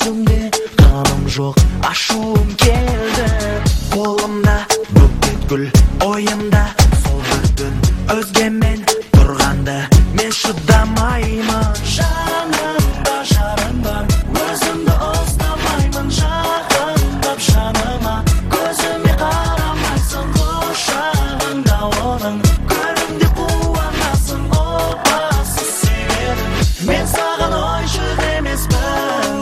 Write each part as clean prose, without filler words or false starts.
Yüzümde kanım жоқ, ашуым келді. Қолымда бөкет гүл, ойымда сол бір түн. Өзгемен тұрғанда мен шыдамаймын. Жанымда жарым бар, өзімді ұстамаймын. Жақындап жаныма, көзіме қарамайсың. Құшағыңда оның, көрімде қуанасың. Опасыз сүйгенім, мен саған ойшыл емеспін.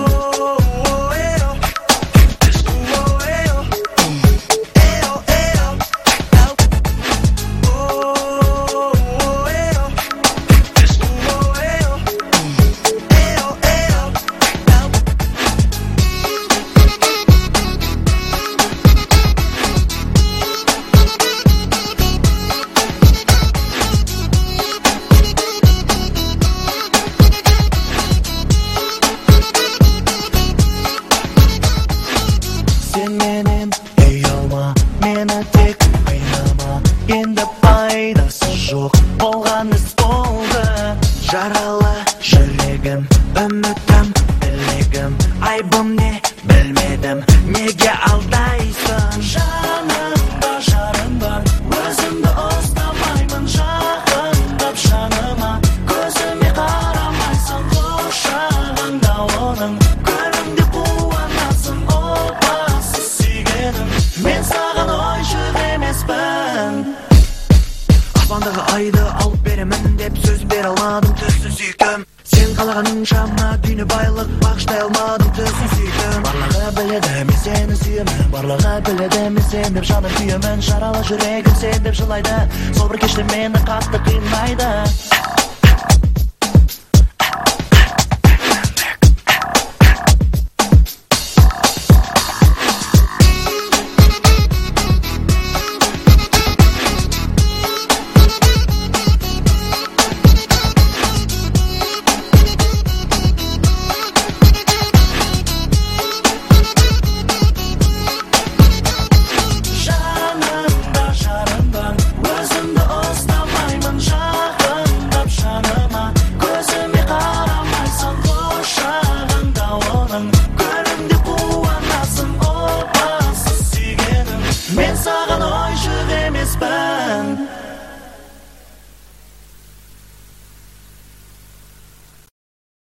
Сен менен ей алма, мені тек қинама. Енді пайдасы жоқ, болған іс болды. Жаралы жүрегім, үмітім, тілегім. Айбым не білмедім, неге алдайсың? Жанымда жарым бар, өзімді ұстамаймын. Жақындап жаныма, көзіме қарамайсың. Құшағыңда оның, көрімде қуанасың. Опасыз сүйгенім, мен саған ойшыл емеспін. Аспандағы айды алып беремін деп сөз бере алмадым, төссін сүйкім. Сен қалағаныңша мына дүйні байлық бағыштай алмадым, төссін сүйкім. Барлығы біледі мен сені сүйемін, барлығы біледі мен сен деп жаным күйемін. Жаралы жүрегім сен деп жылайды, сол бір кеште мені қатты қинайды. Жанымда жарым бар, өзімді ұстамаймын. Жақындап жаныма, көзіме қарамайсың. Құшағыңда оның, көрімде қуанасың. Опасыз сүйгенім, мен саған ойшыл емеспін.